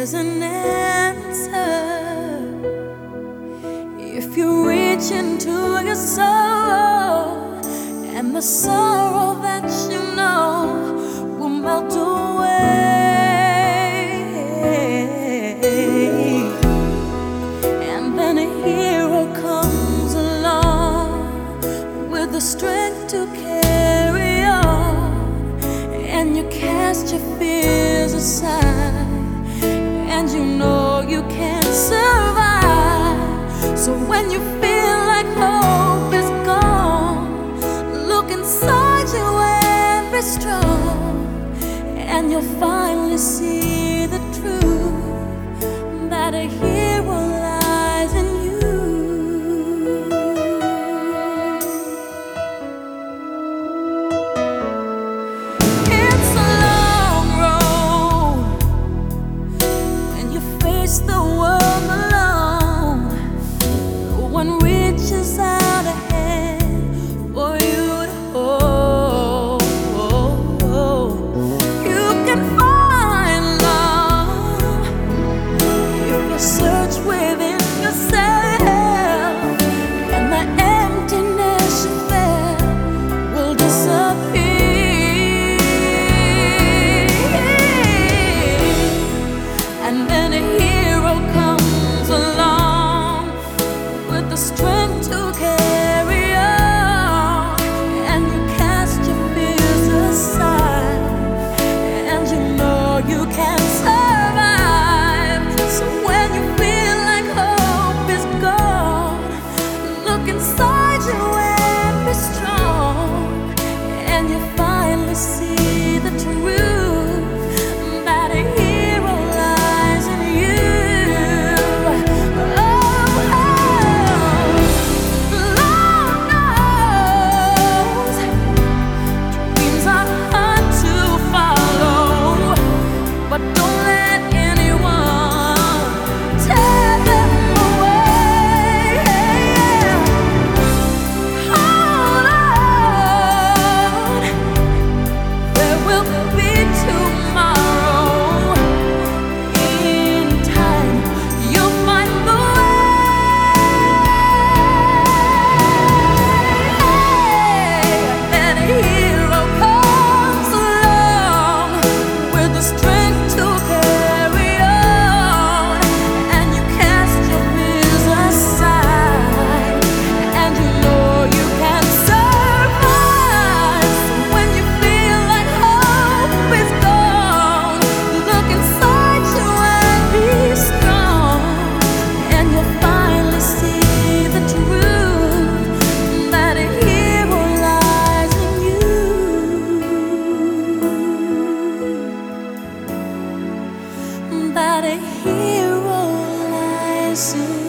is an answer. If you reach into your soul, and the sorrow that you know will melt away, and then a hero comes along with the strength to carry on, and you cast your fears aside, and you know you can't survive. So when you feel like hope is gone, look inside you and be strong, and you'll finally see the truth, that a hero lies in you. It's a long road when you face the world alone. No one reaches out a hand for you to hold. You can find love if you search within yourself, and the emptiness you felt will disappear. And then a hero comes along with the strength to carry on, and you cast your fears aside, and you know you can survive. So when you feel like hope is gone, look inside you and be strong, and you finally see the truth, that a hero lies in you. Lord knows dreams are hard to follow, but don't let anyone tear them away. Hold on, there will be tomorrow. In time, you'll find the way. Then a hero comes along with the strength to carry on, and you cast your fears aside, and you know you can survive. So when you feel like hope is gone, look inside you and be strong, and you'll finally see the truth, that a hero lies in you. That a hero lies in you.